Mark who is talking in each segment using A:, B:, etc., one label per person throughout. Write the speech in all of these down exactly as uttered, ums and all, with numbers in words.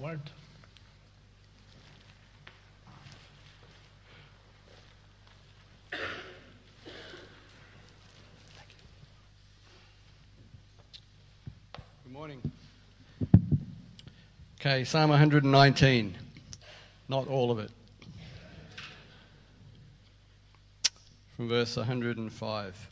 A: word.
B: Good morning. Okay, Psalm one nineteen. Not all of it. From verse one hundred five.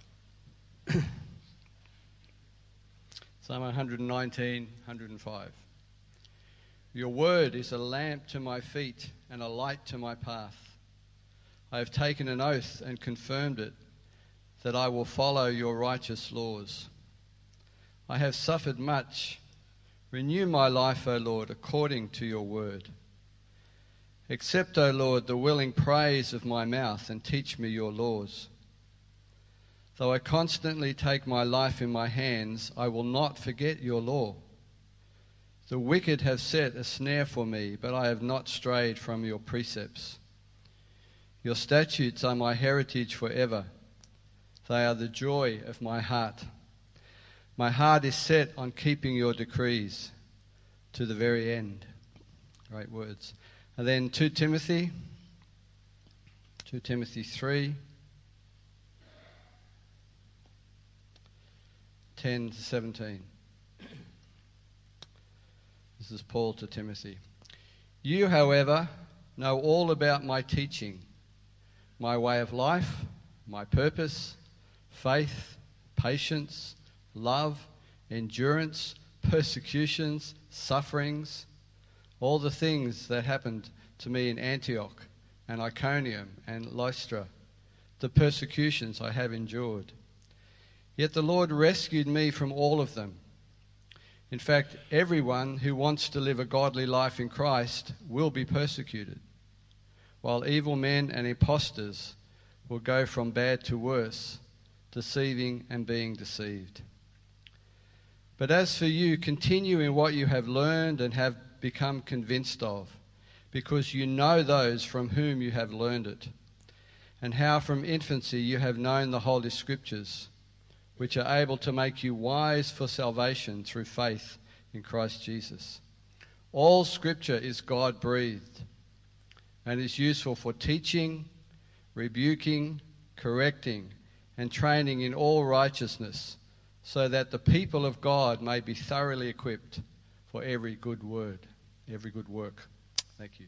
B: Psalm one nineteen, one hundred five. Your word is a lamp to my feet and a light to my path. I have taken an oath and confirmed it, that I will follow your righteous laws. I have suffered much. Renew my life, O Lord, according to your word. Accept, O Lord, the willing praise of my mouth and teach me your laws. Though I constantly take my life in my hands, I will not forget your law. The wicked have set a snare for me, but I have not strayed from your precepts. Your statutes are my heritage forever. They are the joy of my heart. My heart is set on keeping your decrees to the very end. Great words. And then Second Timothy, Second Timothy three, ten to seventeen. This is Paul to Timothy. You, however, know all about my teaching, my way of life, my purpose, faith, patience, love, endurance, persecutions, sufferings, all the things that happened to me in Antioch and Iconium and Lystra, the persecutions I have endured. Yet the Lord rescued me from all of them. In fact, everyone who wants to live a godly life in Christ will be persecuted, while evil men and impostors will go from bad to worse, deceiving and being deceived. But as for you, continue in what you have learned and have become convinced of, because you know those from whom you have learned it, and how from infancy you have known the Holy Scriptures, which are able to make you wise for salvation through faith in Christ Jesus. All Scripture is God-breathed and is useful for teaching, rebuking, correcting, and training in all righteousness, so that the people of God may be thoroughly equipped for every good word, every good work. Thank you.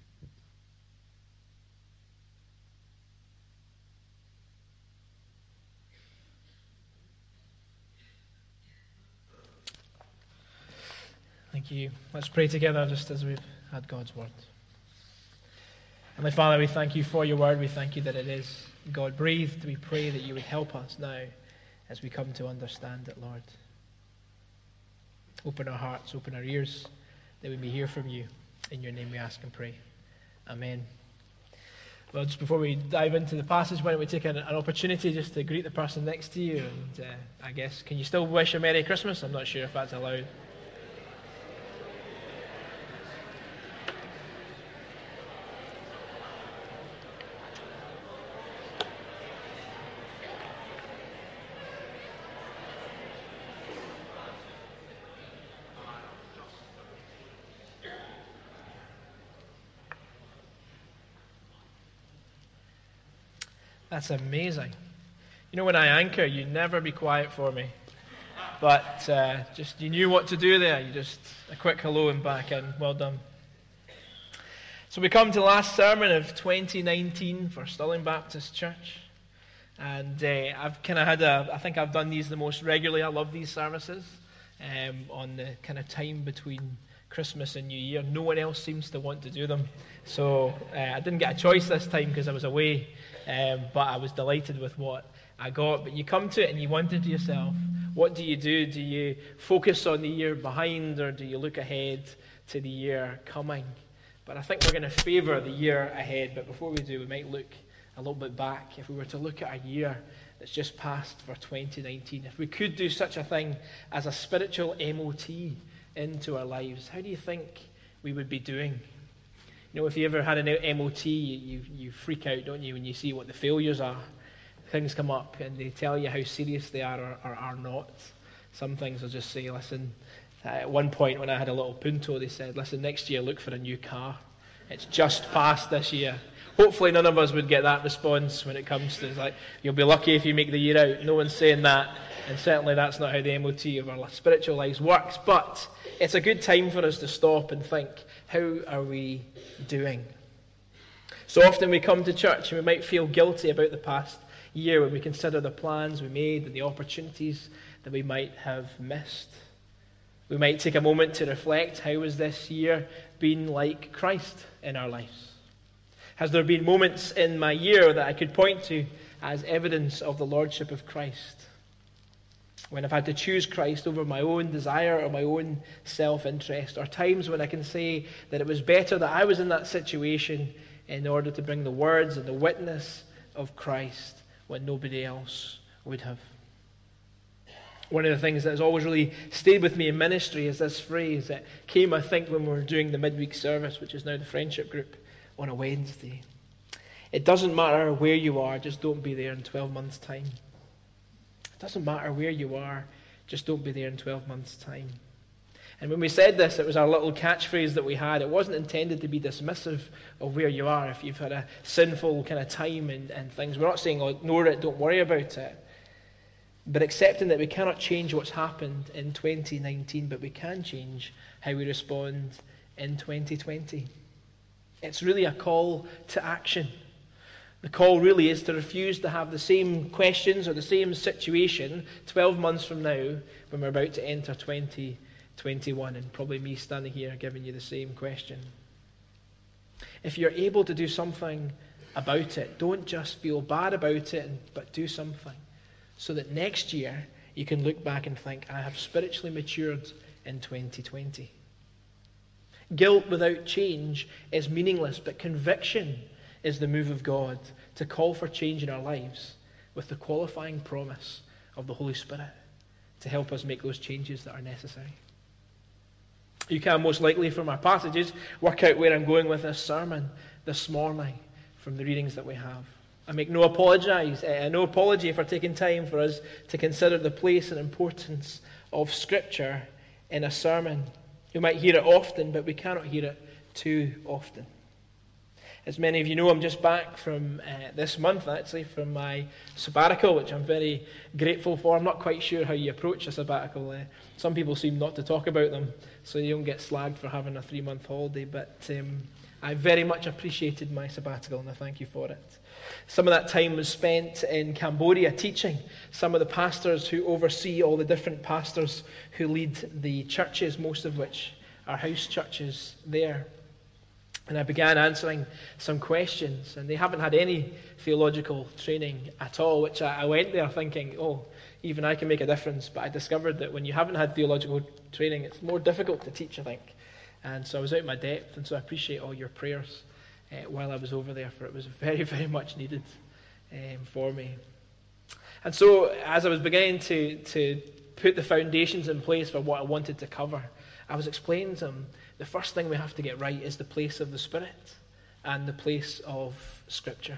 A: Thank you. Let's pray together just as we've had God's word. Heavenly Father, we thank you for your word. We thank you that it is God-breathed. We pray that you would help us now as we come to understand it, Lord. Open our hearts, open our ears, that we may hear from you. In your name we ask and pray. Amen. Well, just before we dive into the passage, why don't we take an, an opportunity just to greet the person next to you, and uh, I guess, can you still wish a Merry Christmas? I'm not sure if that's allowed. That's amazing. You know, when I anchor, you never be quiet for me. But uh, just you knew what to do there. You just, a quick hello and back in. Well done. So we come to the last sermon of twenty nineteen for Stirling Baptist Church. And uh, I've kind of had a, I think I've done these the most regularly. I love these services um, on the kind of time between Christmas and New Year. No one else seems to want to do them. So uh, I didn't get a choice this time because I was away. Um, but I was delighted with what I got. But you come to it and you wonder to yourself, what do you do? Do you focus on the year behind, or do you look ahead to the year coming? But I think we're going to favour the year ahead. But before we do, we might look a little bit back. If we were to look at a year that's just passed for twenty nineteen, if we could do such a thing as a spiritual M O T into our lives, how do you think we would be doing? You know, if you ever had an M O T, you, you freak out, don't you, when you see what the failures are. Things come up and they tell you how serious they are or, or are not. Some things will just say, listen, Uh, at one point when I had a little Punto, they said, listen, next year look for a new car. It's just passed this year. Hopefully none of us would get that response when it comes to, like, you'll be lucky if you make the year out. No one's saying that, and certainly that's not how the M O T of our spiritual lives works. But it's a good time for us to stop and think, how are we doing? So often we come to church and we might feel guilty about the past year when we consider the plans we made and the opportunities that we might have missed. We might take a moment to reflect, how has this year been like Christ in our lives? Has there been moments in my year that I could point to as evidence of the lordship of Christ? When I've had to choose Christ over my own desire or my own self-interest, or times when I can say that it was better that I was in that situation in order to bring the words and the witness of Christ when nobody else would have. One of the things that has always really stayed with me in ministry is this phrase that came, I think, when we were doing the midweek service, which is now the friendship group, on a Wednesday. It doesn't matter where you are, just don't be there in twelve months' time. It doesn't matter where you are, just don't be there in twelve months' time. And when we said this, it was our little catchphrase that we had. It wasn't intended to be dismissive of where you are if you've had a sinful kind of time and, and things. We're not saying, oh, ignore it, don't worry about it. But accepting that we cannot change what's happened in twenty nineteen, but we can change how we respond in twenty twenty. It's really a call to action. The call really is to refuse to have the same questions or the same situation twelve months from now when we're about to enter twenty twenty-one, and probably me standing here giving you the same question. If you're able to do something about it, don't just feel bad about it, but do something, so that next year you can look back and think, I have spiritually matured in twenty twenty. Guilt without change is meaningless, but conviction is the move of God to call for change in our lives with the qualifying promise of the Holy Spirit to help us make those changes that are necessary. You can most likely, from our passages, work out where I'm going with this sermon this morning from the readings that we have. I make no apologize, uh, no apology for taking time for us to consider the place and importance of Scripture in a sermon. We might hear it often, but we cannot hear it too often. As many of you know, I'm just back from uh, this month, actually, from my sabbatical, which I'm very grateful for. I'm not quite sure how you approach a sabbatical. Uh, some people seem not to talk about them, so you don't get slagged for having a three-month holiday, but um, I very much appreciated my sabbatical, and I thank you for it. Some of that time was spent in Cambodia teaching some of the pastors who oversee all the different pastors who lead the churches, most of which are house churches there. And I began answering some questions, and they haven't had any theological training at all, which I, I went there thinking, oh, even I can make a difference. But I discovered that when you haven't had theological training, it's more difficult to teach, I think. And so I was out of my depth, and so I appreciate all your prayers uh, while I was over there, for it was very, very much needed um, for me. And so as I was beginning to, to put the foundations in place for what I wanted to cover, I was explaining to them, the first thing we have to get right is the place of the Spirit and the place of Scripture.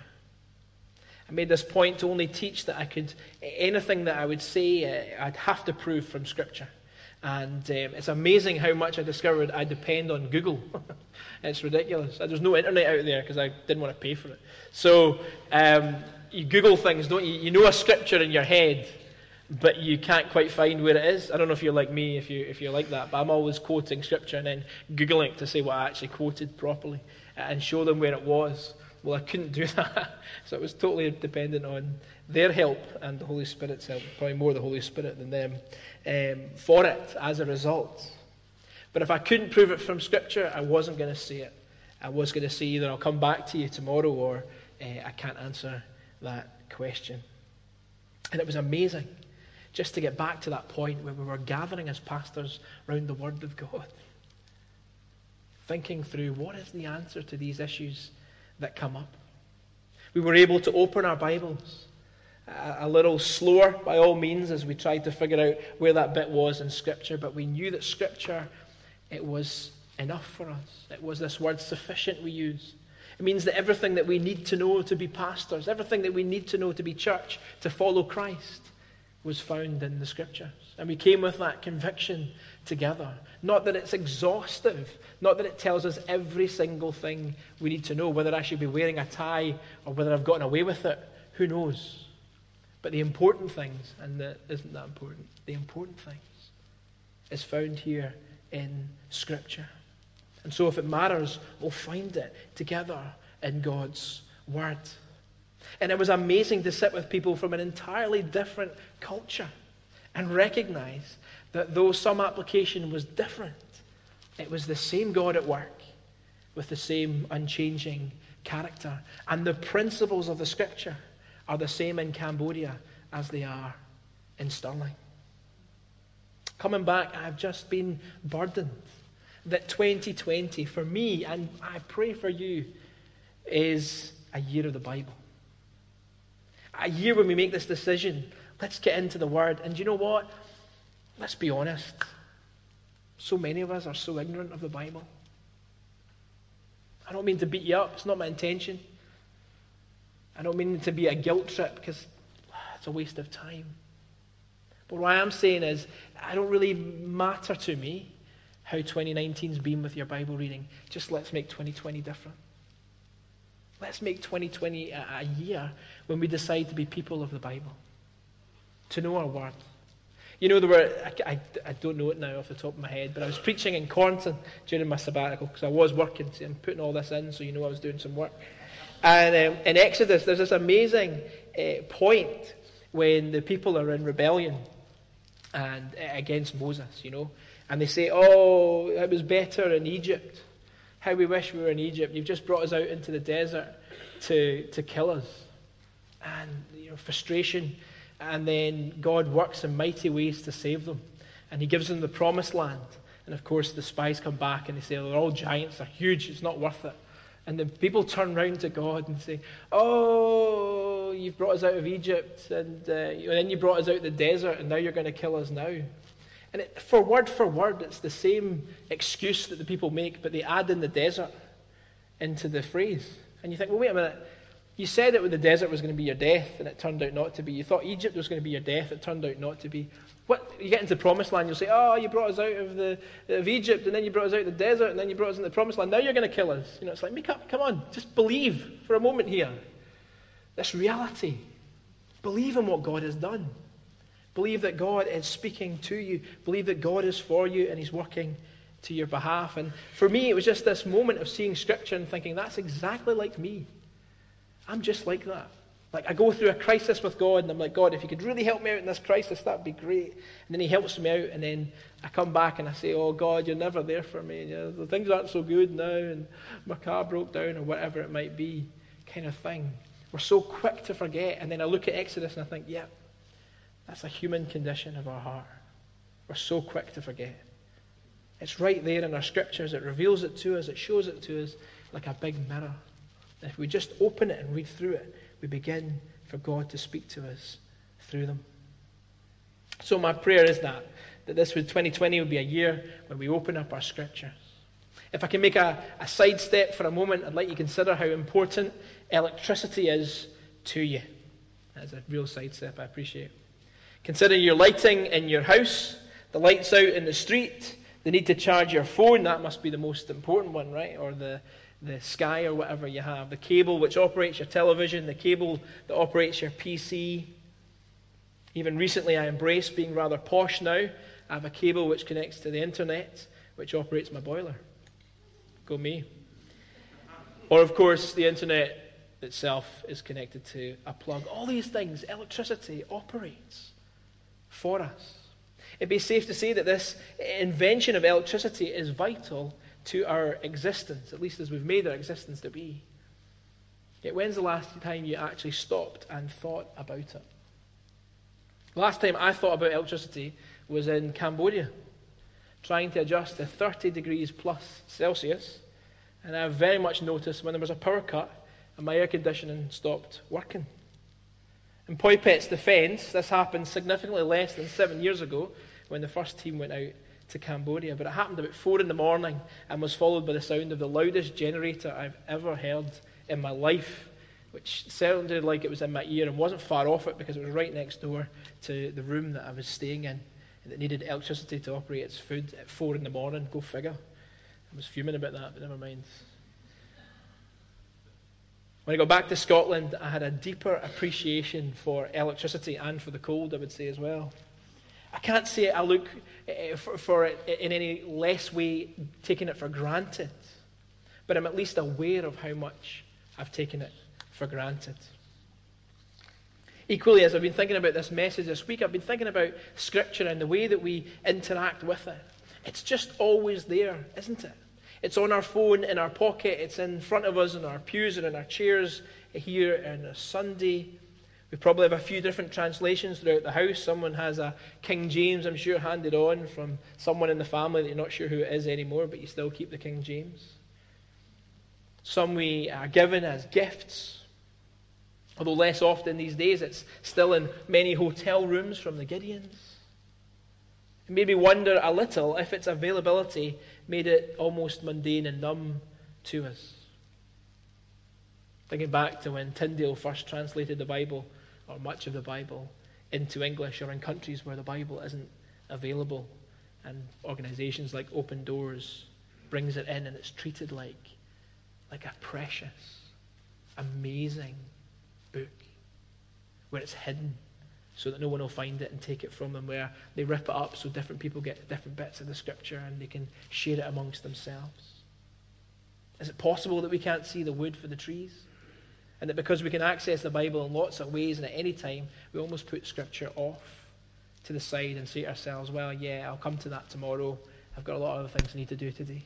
A: I made this point to only teach that I could, anything that I would say, uh, I'd have to prove from Scripture. And um, it's amazing how much I discovered I depend on Google. It's ridiculous. There's no internet out there because I didn't want to pay for it. So um, you Google things, don't you? You know a scripture in your head, but you can't quite find where it is. I don't know if you're like me, if, you, if you're like that, but I'm always quoting Scripture and then Googling to say what I actually quoted properly and show them where it was. Well, I couldn't do that, so it was totally dependent on their help and the Holy Spirit's help, probably more the Holy Spirit than them, um, for it as a result. But if I couldn't prove it from Scripture, I wasn't going to say it. I was going to say either I'll come back to you tomorrow or uh, I can't answer that question. And it was amazing just to get back to that point where we were gathering as pastors around the Word of God, thinking through what is the answer to these issues that come up. We were able to open our Bibles a, a little slower by all means as we tried to figure out where that bit was in Scripture, but we knew that Scripture, it was enough for us. It was this word sufficient we use. It means that everything that we need to know to be pastors, everything that we need to know to be church, to follow Christ, was found in the Scriptures. And we came with that conviction together. Not that it's exhaustive, not that it tells us every single thing we need to know, whether I should be wearing a tie or whether I've gotten away with it, who knows? But the important things, and that isn't that important, the important things is found here in Scripture. And so if it matters, we'll find it together in God's Word. And it was amazing to sit with people from an entirely different culture and recognize that though some application was different, it was the same God at work with the same unchanging character. And the principles of the Scripture are the same in Cambodia as they are in Stirling. Coming back, I've just been burdened that twenty twenty for me, and I pray for you, is a year of the Bible. A year when we make this decision, let's get into the Word. And you know what? Let's be honest. So many of us are so ignorant of the Bible. I don't mean to beat you up. It's not my intention. I don't mean to be a guilt trip, because it's a waste of time. But what I am saying is, I don't really matter to me how twenty nineteen's been with your Bible reading. Just let's make twenty twenty different. Let's make twenty twenty a, a year when we decide to be people of the Bible, to know our Word. You know, there were, I, I, I don't know it now off the top of my head, but I was preaching in Cornton during my sabbatical, because I was working. See, I'm putting all this in so you know I was doing some work. And um, in Exodus, there's this amazing uh, point when the people are in rebellion and uh, against Moses, you know. And they say, oh, it was better in Egypt. How we wish we were in Egypt. You've just brought us out into the desert to, to kill us. And, you know, frustration. And then God works in mighty ways to save them. And he gives them the promised land. And of course, the spies come back and they say, oh, they're all giants, they're huge, it's not worth it. And then people turn round to God and say, oh, you've brought us out of Egypt, and, uh, and then you brought us out of the desert, and now you're going to kill us now. And it, for word for word, it's the same excuse that the people make, but they add in the desert into the phrase. And you think, well, wait a minute. You said that the desert was going to be your death, and it turned out not to be. You thought Egypt was going to be your death, it turned out not to be. What, you get into the promised land, you'll say, oh, you brought us out of the of Egypt, and then you brought us out of the desert, and then you brought us into the promised land. Now you're going to kill us. You know, it's like, make up, come on, just believe for a moment here. This reality. Believe in what God has done. Believe that God is speaking to you. Believe that God is for you, and he's working to your behalf. And for me, it was just this moment of seeing Scripture and thinking, that's exactly like me. I'm just like that. Like, I go through a crisis with God, and I'm like, God, if you could really help me out in this crisis, that'd be great. And then he helps me out, and then I come back and I say, oh, God, you're never there for me. You know, the things aren't so good now, and my car broke down, or whatever it might be, kind of thing. We're so quick to forget. And then I look at Exodus and I think, yeah, that's a human condition of our heart. We're so quick to forget. It's right there in our Scriptures. It reveals it to us. It shows it to us like a big mirror. And if we just open it and read through it, we begin for God to speak to us through them. So my prayer is that, that this would, twenty twenty would be a year when we open up our Scriptures. If I can make a, a sidestep for a moment, I'd like you to consider how important electricity is to you. That's a real sidestep, I appreciate it. Consider your lighting in your house, the lights out in the street, the need to charge your phone, that must be the most important one, right? Or the the Sky or whatever you have, the cable which operates your television, the cable that operates your P C. Even recently I embraced being rather posh now. I have a cable which connects to the internet, which operates my boiler. Go me. Or of course the internet itself is connected to a plug. All these things, electricity operates for us. It'd be safe to say that this invention of electricity is vital to our existence, at least as we've made our existence to be. Yet when's the last time you actually stopped and thought about it? The last time I thought about electricity was in Cambodia, trying to adjust to thirty degrees plus Celsius, and I very much noticed when there was a power cut and my air conditioning stopped working. In Poi Pet's defence, this happened significantly less than seven years ago when the first team went out to Cambodia, but it happened about four in the morning and was followed by the sound of the loudest generator I've ever heard in my life which sounded like it was in my ear and wasn't far off it because it was right next door to the room that I was staying in, and it needed electricity to operate its food at four in the morning. Go figure. I was fuming about that, but never mind. When I got back to Scotland, I had a deeper appreciation for electricity and for the cold, I would say, as well. I can't say I look for, for it in any less way, taking it for granted, but I'm at least aware of how much I've taken it for granted. Equally, as I've been thinking about this message this week, I've been thinking about Scripture and the way that we interact with it. It's just always there, isn't it? It's on our phone, in our pocket, it's in front of us in our pews and in our chairs here on a Sunday. We probably have a few different translations throughout the house. Someone has a King James, I'm sure, handed on from someone in the family that you're not sure who it is anymore, but you still keep the King James. Some we are given as gifts, although less often these days. It's still in many hotel rooms from the Gideons. It made me wonder a little if its availability made it almost mundane and numb to us. Thinking back to when Tyndale first translated the Bible, or much of the Bible, into English, or in countries where the Bible isn't available, and organizations like Open Doors brings it in, and it's treated like, like a precious, amazing book, where it's hidden so that no one will find it and take it from them, where they rip it up so different people get different bits of the Scripture and they can share it amongst themselves. Is it possible that we can't see the wood for the trees? And that because we can access the Bible in lots of ways and at any time, we almost put Scripture off to the side and say to ourselves, well, yeah, I'll come to that tomorrow. I've got a lot of other things I need to do today.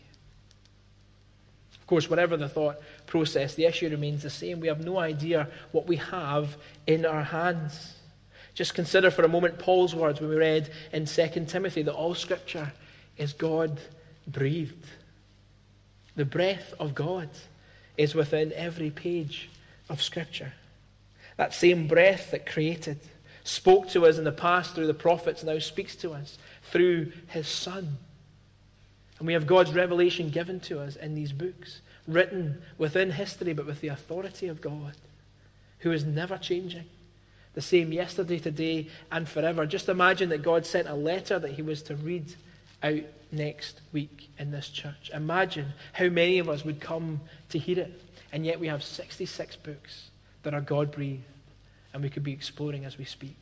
A: Of course, whatever the thought process, the issue remains the same. We have no idea what we have in our hands. Just consider for a moment Paul's words when we read in Second Timothy that all Scripture is God-breathed. The breath of God is within every page of Scripture. That same breath that created, spoke to us in the past through the prophets, now speaks to us through His Son. And we have God's revelation given to us in these books, written within history but with the authority of God, who is never changing. The same yesterday, today, and forever. Just imagine that God sent a letter that He was to read out next week in this church. Imagine how many of us would come to hear it. And yet we have sixty-six books that are God-breathed, and we could be exploring as we speak.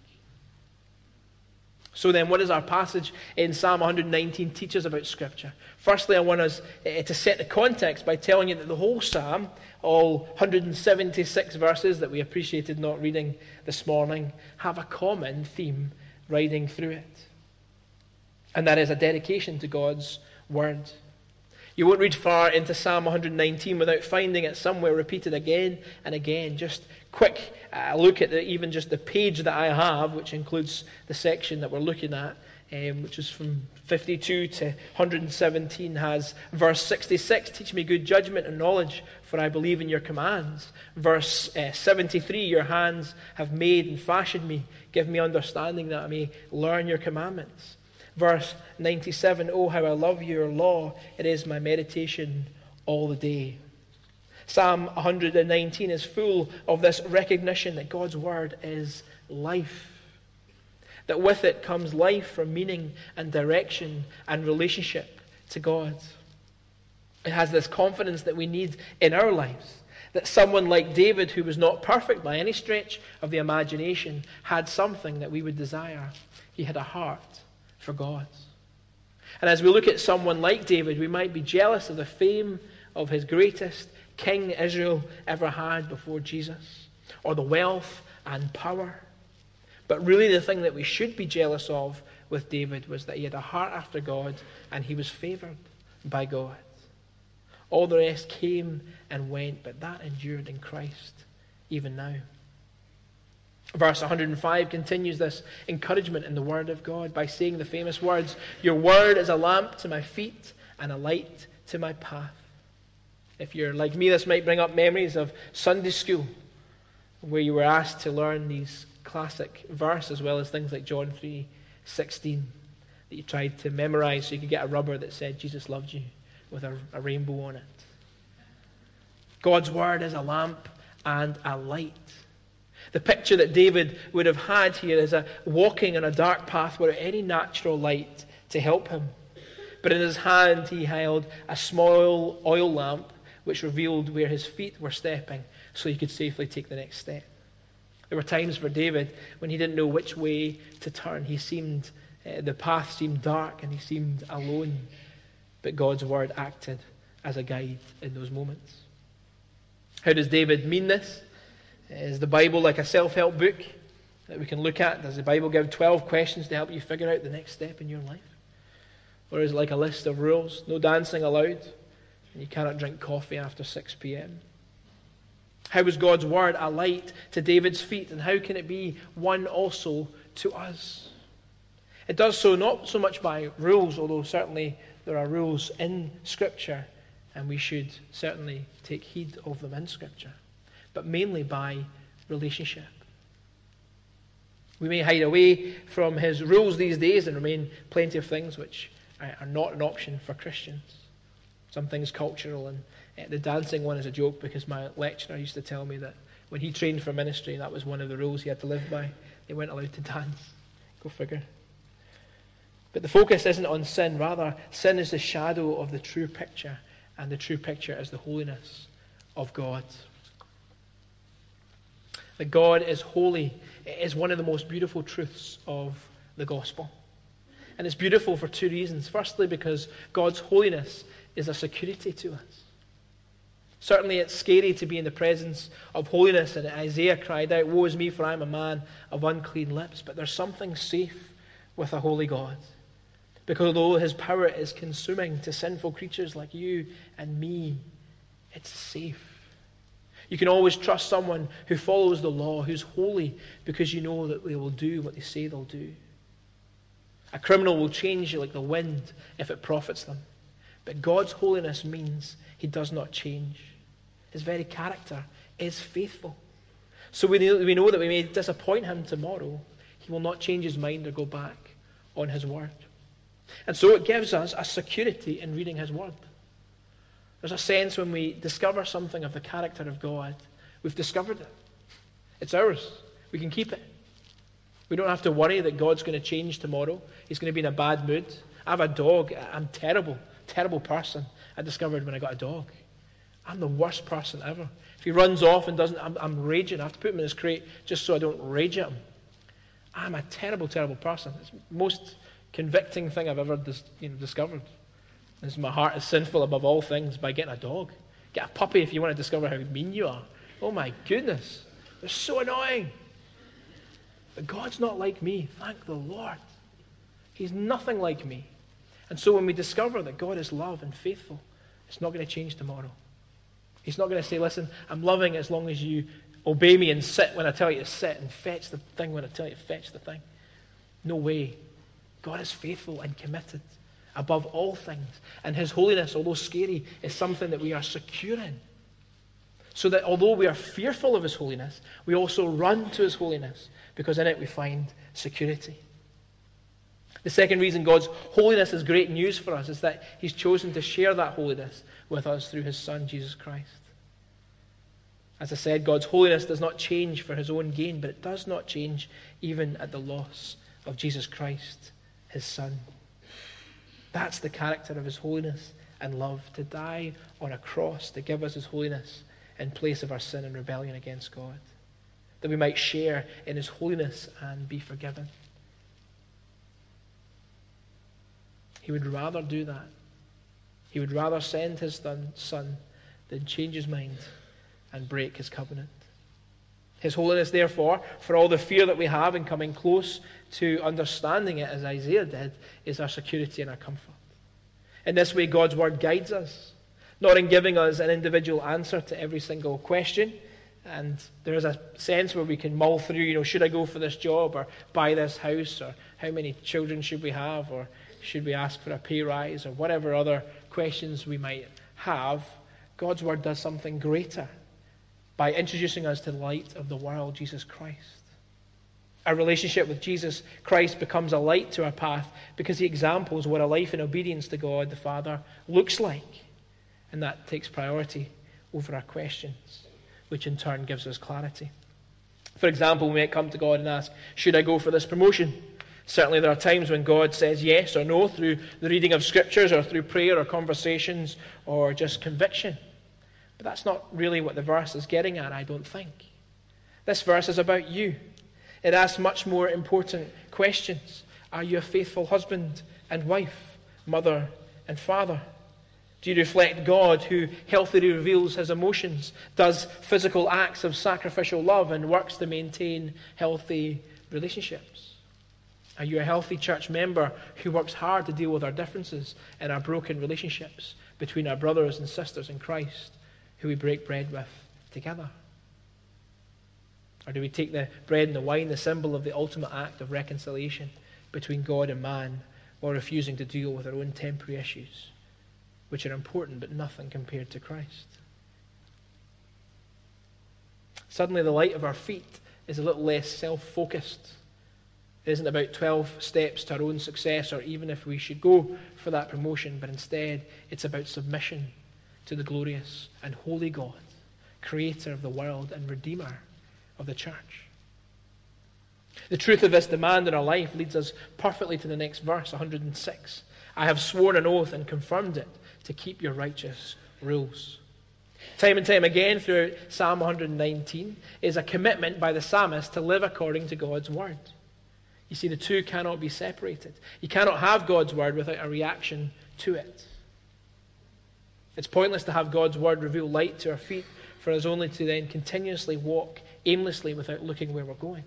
A: So then, what does our passage in Psalm one nineteen teach us about Scripture? Firstly, I want us to set the context by telling you that the whole Psalm, all one hundred seventy-six verses that we appreciated not reading this morning, have a common theme riding through it. And that is a dedication to God's Word. You won't read far into Psalm one nineteen without finding it somewhere repeated again and again. Just quick uh, look at the, even just the page that I have, which includes the section that we're looking at, um, which is from fifty-two to one hundred seventeen, has verse sixty-six, teach me good judgment and knowledge, for I believe in your commands. Verse uh, seventy-three, your hands have made and fashioned me. Give me understanding that I may learn your commandments. Verse ninety-seven, oh, how I love your law. It is my meditation all the day. Psalm one nineteen is full of this recognition that God's Word is life. That with it comes life for meaning and direction and relationship to God. It has this confidence that we need in our lives. That someone like David, who was not perfect by any stretch of the imagination, had something that we would desire. He had a heart for God. And as we look at someone like David, we might be jealous of the fame of his greatest king Israel ever had before Jesus, or the wealth and power. But really the thing that we should be jealous of with David was that he had a heart after God and he was favored by God. All the rest came and went, but that endured in Christ even now. Verse one hundred five continues this encouragement in the Word of God by saying the famous words, your Word is a lamp to my feet and a light to my path. If you're like me, this might bring up memories of Sunday school, where you were asked to learn these classic verses, as well as things like John three sixteen, that you tried to memorize so you could get a rubber that said Jesus loved you with a, a rainbow on it. God's Word is a lamp and a light. The picture that David would have had here is a walking on a dark path without any natural light to help him. But in his hand he held a small oil lamp which revealed where his feet were stepping so he could safely take the next step. There were times for David when he didn't know which way to turn. He seemed, uh, the path seemed dark and he seemed alone. But God's word acted as a guide in those moments. How does David mean this? Is the Bible like a self-help book that we can look at? Does the Bible give twelve questions to help you figure out the next step in your life? Or is it like a list of rules? No dancing allowed, and you cannot drink coffee after six p.m. How was God's word a light to David's feet, and how can it be one also to us? It does so not so much by rules, although certainly there are rules in Scripture, and we should certainly take heed of them in Scripture, but mainly by relationship. We may hide away from his rules these days and remain plenty of things which are not an option for Christians. Some things cultural, and uh, the dancing one is a joke because my lecturer used to tell me that when he trained for ministry, that was one of the rules he had to live by. They weren't allowed to dance. Go figure. But the focus isn't on sin. Rather, sin is the shadow of the true picture, and the true picture is the holiness of God. That God is holy is one of the most beautiful truths of the gospel. And it's beautiful for two reasons. Firstly, because God's holiness is a security to us. Certainly it's scary to be in the presence of holiness, and Isaiah cried out, "Woe is me, for I am a man of unclean lips." But there's something safe with a holy God. Because although his power is consuming to sinful creatures like you and me, it's safe. You can always trust someone who follows the law, who's holy, because you know that they will do what they say they'll do. A criminal will change like the wind if it profits them. But God's holiness means he does not change. His very character is faithful. So we know, we know that we may disappoint him tomorrow. He will not change his mind or go back on his word. And so it gives us a security in reading his word. There's a sense when we discover something of the character of God, we've discovered it. It's ours. We can keep it. We don't have to worry that God's going to change tomorrow. He's going to be in a bad mood. I have a dog. I'm terrible, terrible person. I discovered when I got a dog. I'm the worst person ever. If he runs off and doesn't, I'm, I'm raging. I have to put him in his crate just so I don't rage at him. I'm a terrible, terrible person. It's the most convicting thing I've ever dis, you know, discovered. Is my heart is sinful above all things by getting a dog. Get a puppy if you want to discover how mean you are. Oh my goodness. They're so annoying. But God's not like me. Thank the Lord. He's nothing like me. And so when we discover that God is love and faithful, it's not going to change tomorrow. He's not going to say, listen, I'm loving as long as you obey me and sit when I tell you to sit and fetch the thing when I tell you to fetch the thing. No way. God is faithful and committed above all things. And his holiness, although scary, is something that we are secure in. So that although we are fearful of his holiness, we also run to his holiness, because in it we find security. The second reason God's holiness is great news for us is that he's chosen to share that holiness with us through his Son, Jesus Christ. As I said, God's holiness does not change for his own gain, but it does not change even at the loss of Jesus Christ, his Son. That's the character of his holiness and love, to die on a cross to give us his holiness in place of our sin and rebellion against God, that we might share in his holiness and be forgiven. He would rather do that. He would rather send his Son than change his mind and break his covenant. His holiness, therefore, for all the fear that we have in coming close to understanding it, as Isaiah did, is our security and our comfort. In this way, God's word guides us, not in giving us an individual answer to every single question. And there is a sense where we can mull through, you know, should I go for this job, or buy this house, or how many children should we have, or should we ask for a pay rise, or whatever other questions we might have. God's word does something greater by introducing us to the light of the world, Jesus Christ. Our relationship with Jesus Christ becomes a light to our path because he examples what a life in obedience to God the Father looks like. And that takes priority over our questions. which in turn gives us clarity. For example, we might come to God and ask, should I go for this promotion? Certainly there are times when God says yes or no through the reading of scriptures or through prayer or conversations or just conviction. But that's not really what the verse is getting at, I don't think. This verse is about you. It asks much more important questions. Are you a faithful husband and wife, mother and father? Do you reflect God who healthily reveals his emotions, does physical acts of sacrificial love, and works to maintain healthy relationships? Are you a healthy church member who works hard to deal with our differences and our broken relationships between our brothers and sisters in Christ who we break bread with together? Or do we take the bread and the wine, the symbol of the ultimate act of reconciliation between God and man, while refusing to deal with our own temporary issues, which are important but nothing compared to Christ? Suddenly the light of our feet is a little less self-focused. It isn't about twelve steps to our own success or even if we should go for that promotion, but instead it's about submission to the glorious and holy God, creator of the world and redeemer of the church. The truth of this demand in our life leads us perfectly to the next verse, one hundred six. I have sworn an oath and confirmed it to keep your righteous rules. Time and time again throughout Psalm one hundred nineteen is a commitment by the psalmist to live according to God's word. You see, the two cannot be separated. You cannot have God's word without a reaction to it. It's pointless to have God's word reveal light to our feet for us only to then continuously walk aimlessly without looking where we're going.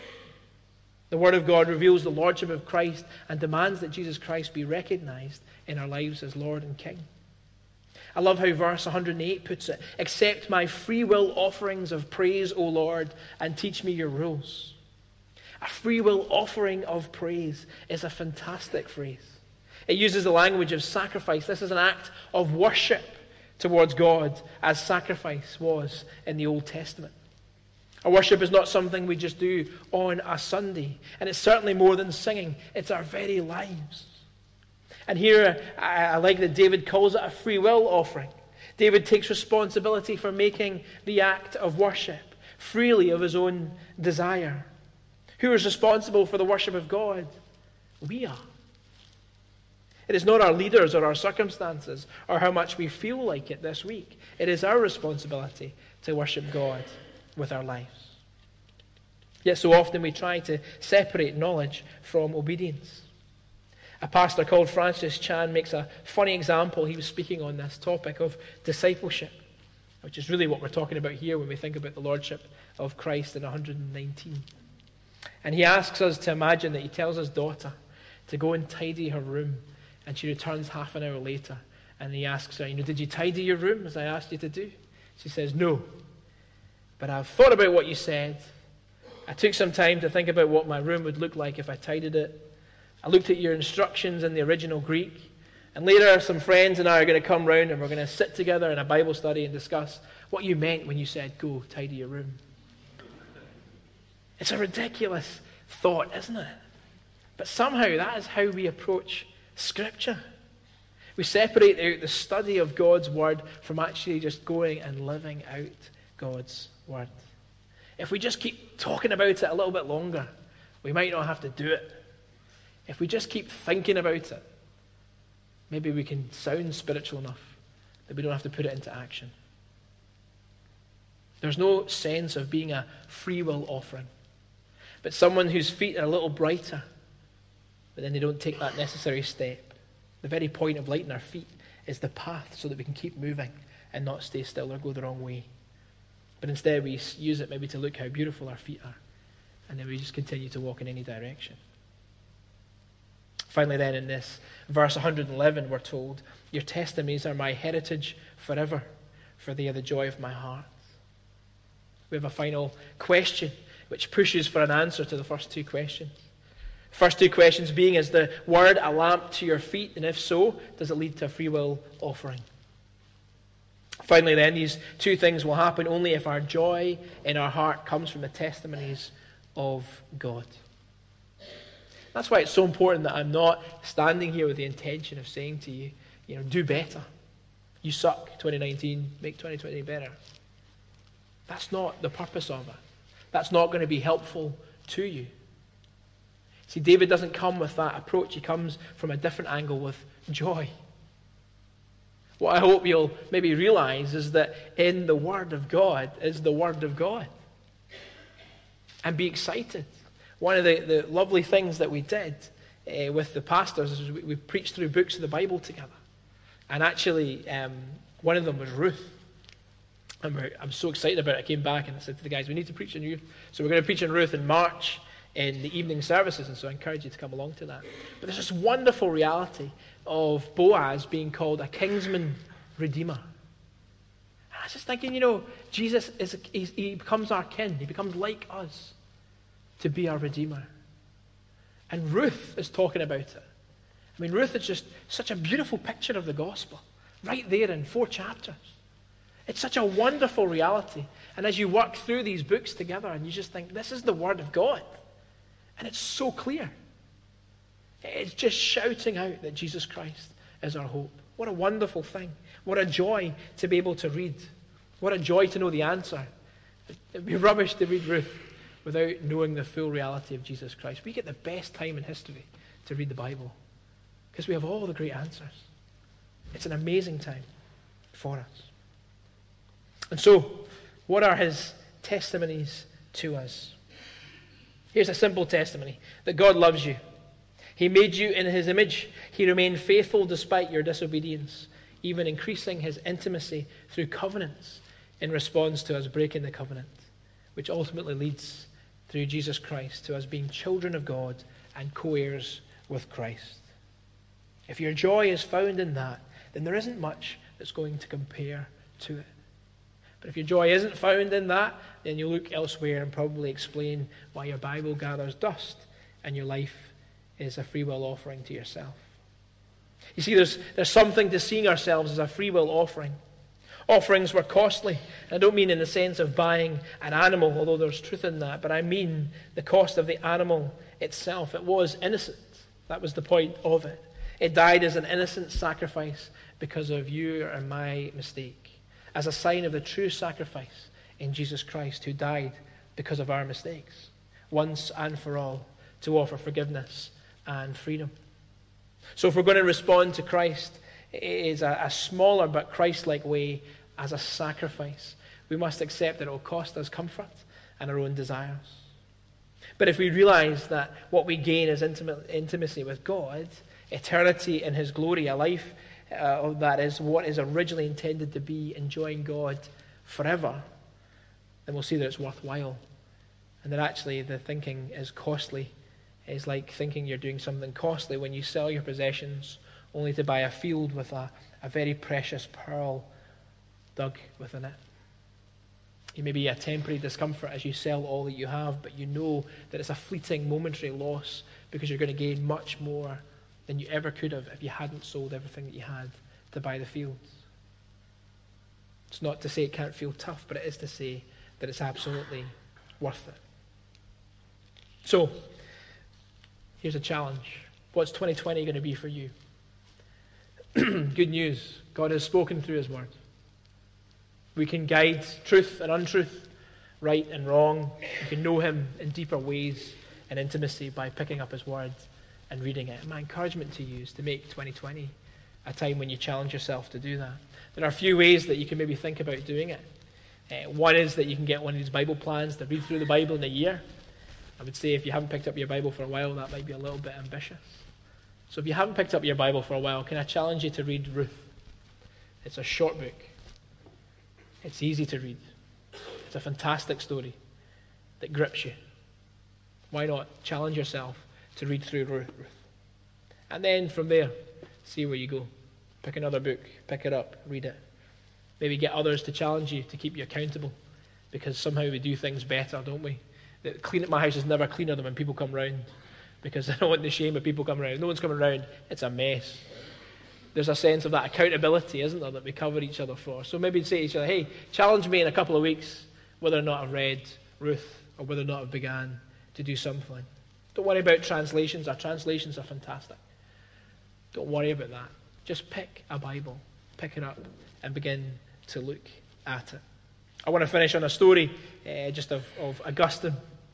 A: The word of God reveals the lordship of Christ and demands that Jesus Christ be recognized in our lives as Lord and King. I love how verse one hundred eight puts it. Accept my free will offerings of praise, O Lord, and teach me your rules. A free will offering of praise is a fantastic phrase. It uses the language of sacrifice. This is an act of worship towards God, as sacrifice was in the Old Testament. Our worship is not something we just do on a Sunday, and it's certainly more than singing. It's our very lives. And here, I, I like that David calls it a free will offering. David takes responsibility for making the act of worship freely of his own desire. Who is responsible for the worship of God? We are. It is not our leaders or our circumstances or how much we feel like it this week. It is our responsibility to worship God with our lives. Yet so often we try to separate knowledge from obedience. A pastor called Francis Chan makes a funny example. He was speaking on this topic of discipleship, which is really what we're talking about here when we think about the lordship of Christ in one hundred nineteen. And he asks us to imagine that he tells his daughter to go and tidy her room, and she returns half an hour later, and he asks her, you know, did you tidy your room as I asked you to do? She says, no, but I've thought about what you said. I took some time to think about what my room would look like if I tidied it. I looked at your instructions in the original Greek, and later some friends and I are going to come round and we're going to sit together in a Bible study and discuss what you meant when you said, go tidy your room. It's a ridiculous thought, isn't it? But somehow that is how we approach Scripture. We separate out the study of God's Word from actually just going and living out God's Word. If we just keep talking about it a little bit longer, we might not have to do it. If we just keep thinking about it, maybe we can sound spiritual enough that we don't have to put it into action. There's no sense of being a free will offering, but someone whose feet are a little brighter, but then they don't take that necessary step. The very point of lighting our feet is the path so that we can keep moving and not stay still or go the wrong way. But instead we use it maybe to look how beautiful our feet are, and then we just continue to walk in any direction. Finally then in this verse one hundred eleven we're told, your testimonies are my heritage forever, for they are the joy of my heart. We have a final question which pushes for an answer to the first two questions. First two questions being, is the word a lamp to your feet? And if so, does it lead to a free will offering? Finally then, these two things will happen only if our joy in our heart comes from the testimonies of God. That's why it's so important that I'm not standing here with the intention of saying to you, you know, do better. You suck, twenty nineteen, make twenty twenty better. That's not the purpose of it. That's not going to be helpful to you. See, David doesn't come with that approach. He comes from a different angle with joy. What I hope you'll maybe realize is that in the Word of God is the Word of God. And be excited. One of the, the lovely things that we did uh, with the pastors is we, we preached through books of the Bible together. And actually, um, one of them was Ruth. And we're, I'm so excited about it. I came back and I said to the guys, we need to preach on Ruth. So we're going to preach on Ruth in March in the evening services, and so I encourage you to come along to that. But there's this wonderful reality of Boaz being called a kinsman redeemer. And I was just thinking, you know, Jesus, is he's, he becomes our kin. He becomes like us to be our redeemer. And Ruth is talking about it. I mean, Ruth is just such a beautiful picture of the gospel, right there in four chapters. It's such a wonderful reality. And as you work through these books together, and you just think, this is the Word of God. And it's so clear. It's just shouting out that Jesus Christ is our hope. What a wonderful thing. What a joy to be able to read. What a joy to know the answer. It'd be rubbish to read Ruth without knowing the full reality of Jesus Christ. We get the best time in history to read the Bible because we have all the great answers. It's an amazing time for us. And so, what are his testimonies to us? Here's a simple testimony, that God loves you. He made you in his image. He remained faithful despite your disobedience, even increasing his intimacy through covenants in response to us breaking the covenant, which ultimately leads through Jesus Christ to us being children of God and co-heirs with Christ. If your joy is found in that, then there isn't much that's going to compare to it. But if your joy isn't found in that, then you look elsewhere and probably explain why your Bible gathers dust and your life is a free will offering to yourself. You see, there's, there's something to seeing ourselves as a free will offering. Offerings were costly. I don't mean in the sense of buying an animal, although there's truth in that, but I mean the cost of the animal itself. It was innocent. That was the point of it. It died as an innocent sacrifice because of you and my mistake, as a sign of the true sacrifice in Jesus Christ, who died because of our mistakes, once and for all, to offer forgiveness and freedom. So if we're going to respond to Christ, it is a, a smaller but Christ-like way as a sacrifice. We must accept that it will cost us comfort and our own desires. But if we realize that what we gain is intimate, intimacy with God, eternity in his glory, a life uh, that is what is originally intended to be, enjoying God forever, then we'll see that it's worthwhile. And that actually the thinking is costly. It's like thinking you're doing something costly when you sell your possessions only to buy a field with a, a very precious pearl dug within it. It may be a temporary discomfort as you sell all that you have, but you know that it's a fleeting, momentary loss because you're going to gain much more than you ever could have if you hadn't sold everything that you had to buy the fields. It's not to say it can't feel tough, but it is to say that it's absolutely worth it. So, here's a challenge. What's twenty twenty going to be for you? Good news. God has spoken through his word. We can guide truth and untruth, right and wrong. We can know him in deeper ways and intimacy by picking up his word and reading it. And my encouragement to you is to make twenty twenty a time when you challenge yourself to do that. There are a few ways that you can maybe think about doing it. Uh, one is that you can get one of these Bible plans to read through the Bible in a year. I would say if you haven't picked up your Bible for a while, that might be a little bit ambitious. So if you haven't picked up your Bible for a while, can I challenge you to read Ruth? It's a short book. It's easy to read. It's a fantastic story that grips you. Why not challenge yourself to read through Ruth? And then from there, see where you go. Pick another book, pick it up, read it. Maybe get others to challenge you, to keep you accountable, because somehow we do things better, don't we? The clean my house is never cleaner than when people come round, because I don't want the shame of people coming around. No one's coming around, it's a mess. There's a sense of that accountability, isn't there, that we cover each other for. So maybe say to each other, hey, challenge me in a couple of weeks whether or not I've read Ruth or whether or not I've began to do something. Don't worry about translations. Our translations are fantastic. Don't worry about that. Just pick a Bible, pick it up, and begin to look at it. I want to finish on a story uh, just of, of Augustine.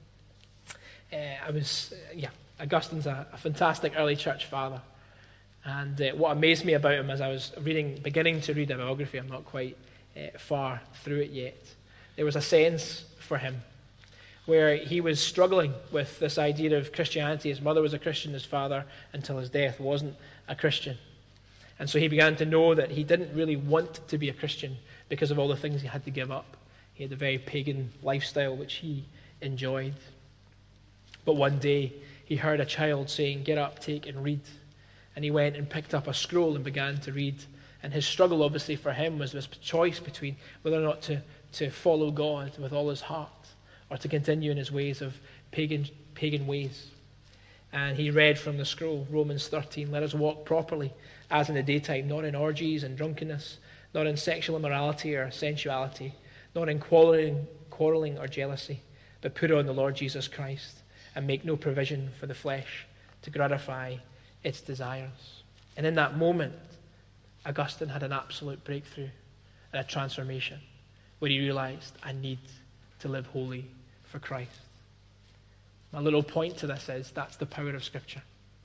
A: Uh, I was, uh, yeah, Augustine's a, a fantastic early church father. And uh, what amazed me about him as I was reading, beginning to read a biography, I'm not quite uh, far through it yet, there was a sense for him where he was struggling with this idea of Christianity. His mother was a Christian, his father, until his death, wasn't a Christian. And so he began to know that he didn't really want to be a Christian because of all the things he had to give up. He had a very pagan lifestyle which he enjoyed. But one day he heard a child saying, "Get up, take and read." And he went and picked up a scroll and began to read. And his struggle, obviously, for him was this choice between whether or not to, to follow God with all his heart or to continue in his ways of pagan, pagan ways. And he read from the scroll, Romans thirteen, "Let us walk properly as in the daytime, not in orgies and drunkenness, not in sexual immorality or sensuality, not in quarreling, quarreling or jealousy, but put on the Lord Jesus Christ and make no provision for the flesh to gratify its desires." And in that moment, Augustine had an absolute breakthrough and a transformation where he realized, I need to live holy for Christ. My little point to this is that's the power of Scripture.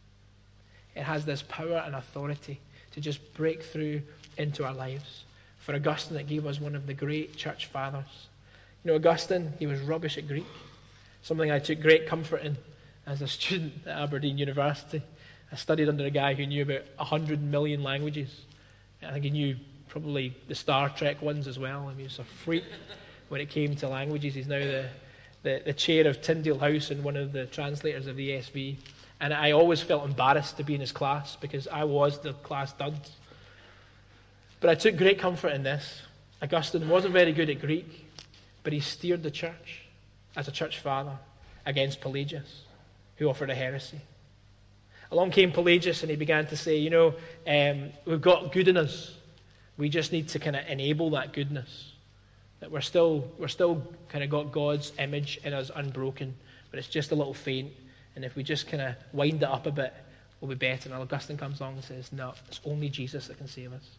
A: It has this power and authority to just break through into our lives. For Augustine, it gave us one of the great church fathers. You know, Augustine, he was rubbish at Greek, something I took great comfort in as a student at Aberdeen University. I studied under a guy who knew about one hundred million languages. I think he knew probably the Star Trek ones as well. I mean, he was a freak when it came to languages. He's now the, the, the chair of Tyndale House and one of the translators of the E S V. And I always felt embarrassed to be in his class because I was the class dud. But I took great comfort in this. Augustine wasn't very good at Greek, but he steered the church as a church father against Pelagius, who offered a heresy. Along came Pelagius and he began to say, you know, um, we've got good in us. We just need to kind of enable that goodness. That we're still, we're still kind of got God's image in us unbroken, but it's just a little faint. And if we just kind of wind it up a bit, we'll be better. And Augustine comes along and says, no, it's only Jesus that can save us.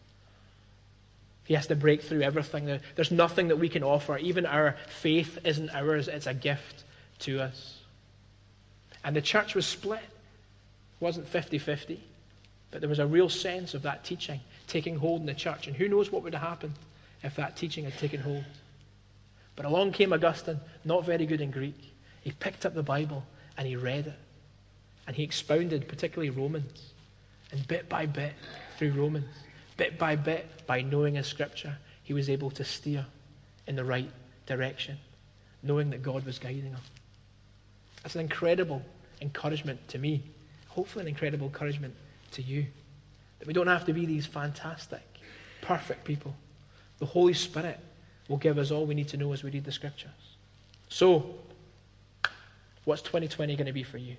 A: He has to break through everything. There's nothing that we can offer. Even our faith isn't ours. It's a gift to us. And the church was split. It wasn't fifty-fifty. But there was a real sense of that teaching taking hold in the church. And who knows what would have happened if that teaching had taken hold. But along came Augustine, not very good in Greek. He picked up the Bible and he read it. And he expounded particularly Romans. And bit by bit, through Romans, bit by bit, by knowing his Scripture, he was able to steer in the right direction, knowing that God was guiding him. That's an incredible encouragement to me. Hopefully an incredible encouragement to you. That we don't have to be these fantastic, perfect people. The Holy Spirit will give us all we need to know as we read the Scriptures. So, what's twenty twenty going to be for you?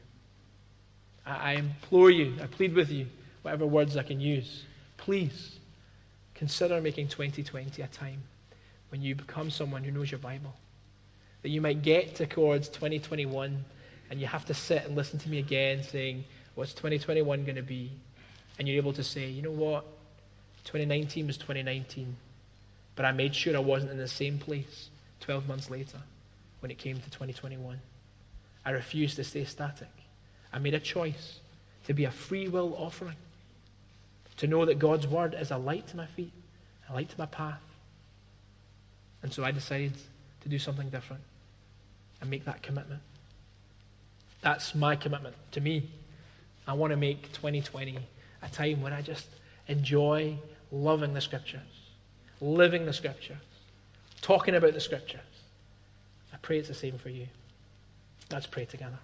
A: I, I implore you, I plead with you, whatever words I can use, please consider making twenty twenty a time when you become someone who knows your Bible. That you might get towards twenty twenty-one and you have to sit and listen to me again saying, what's twenty twenty-one going to be? And you're able to say, you know what? twenty nineteen was twenty nineteen. But I made sure I wasn't in the same place twelve months later when it came to twenty twenty-one. I refused to stay static. I made a choice to be a free will offering. To know that God's word is a light to my feet, a light to my path. And so I decided to do something different and make that commitment. That's my commitment to me. I want to make twenty twenty a time when I just enjoy loving the Scriptures, living the Scriptures, talking about the Scriptures. I pray it's the same for you. Let's pray together.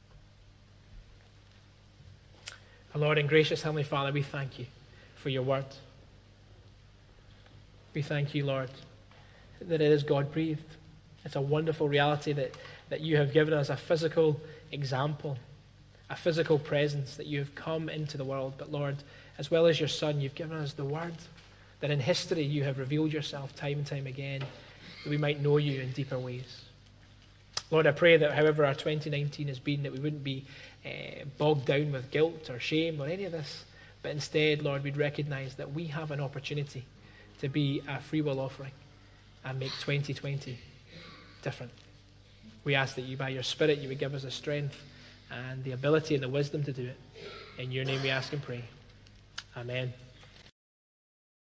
A: Our Lord and gracious Heavenly Father, we thank you for your word. We thank you, Lord, that it is God-breathed. It's a wonderful reality that, that you have given us a physical example, a physical presence, that you have come into the world. But Lord, as well as your Son, you've given us the word, that in history you have revealed yourself time and time again, that we might know you in deeper ways. Lord, I pray that however our twenty nineteen has been, that we wouldn't be uh, bogged down with guilt or shame or any of this, but instead, Lord, we'd recognize that we have an opportunity to be a free will offering, and make twenty twenty different. We ask that you, by your Spirit, you would give us the strength and the ability and the wisdom to do it. In your name we ask and pray. Amen.